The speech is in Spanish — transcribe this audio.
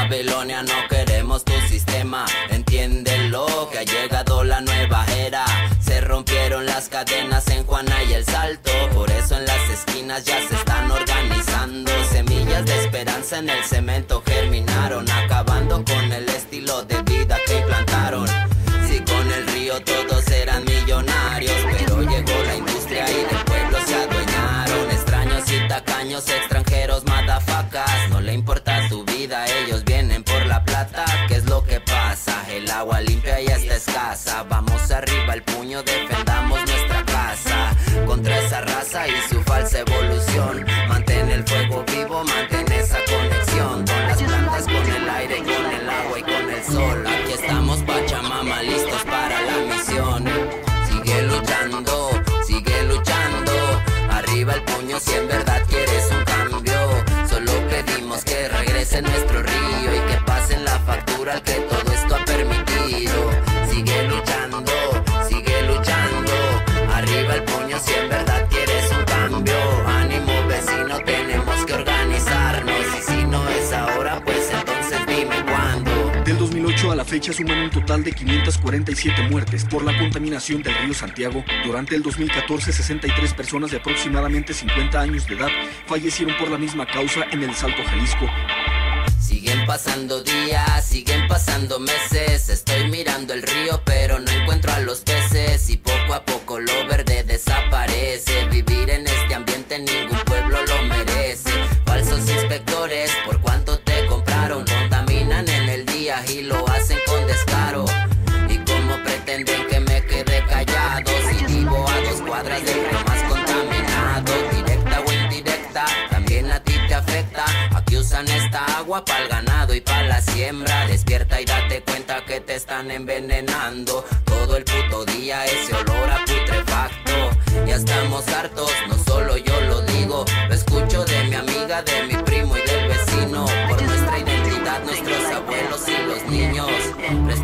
Babilonia, no queremos tu sistema. Entiéndelo, que ha llegado la nueva era. Se rompieron las cadenas en Juana y El Salto. Por eso en las esquinas ya se están organizando. Semillas de esperanza en el cemento germinaron, acabando con el estilo de vida que implantaron. Si con el río todos eran millonarios, pero llegó la industria y del pueblo se adueñaron. Extraños y tacaños, extranjeros, madafacas. No le importa tu vida, ellos vienen por la plata. ¿Qué es lo que pasa? El agua limpia ya está escasa. Vamos arriba el puño, defendamos nuestra casa contra esa raza y su falsa evolución. Mantén el fuego vivo, mantén esa conexión con las plantas, con el aire, con el agua y con el sol. Aquí estamos, Pachamama, listos para la misión. Sigue luchando, sigue luchando. Arriba el puño si en verdad quieres un cambio. Solo pedimos que regrese nuestro río y que pasen la factura al que todo esto ha permitido. Sigue luchando, sigue luchando. Arriba el puño si en verdad quieres un cambio. Ánimo vecino, tenemos que organizarnos. Y si no es ahora, pues entonces dime cuándo. Del 2008 a la fecha suman un total de 547 muertes por la contaminación del río Santiago. Durante el 2014, 63 personas de aproximadamente 50 años de edad fallecieron por la misma causa en El Salto, Jalisco. Siguen pasando días, siguen pasando meses. Estoy mirando el río pero no encuentro a los peces. Y poco a poco lo verde desaparece. Vivir en este ambiente ningún pueblo lo merece. Falsos inspectores, ¿por cuánto te compraron? Contaminan en el día y lo hacen con descaro. ¿Y cómo pretenden que me quede callado si vivo a 2 cuadras del río más contaminado? Directa o indirecta, también a ti te afecta. Aquí usan esta agua para el ganado y para la siembra. Despierta y date cuenta que te están envenenando. Todo el puto día ese olor a putrefacto. Ya estamos hartos, no solo yo lo digo. Lo escucho de mi amiga, de mi primo y del vecino. Por nuestra identidad, nuestros abuelos y los niños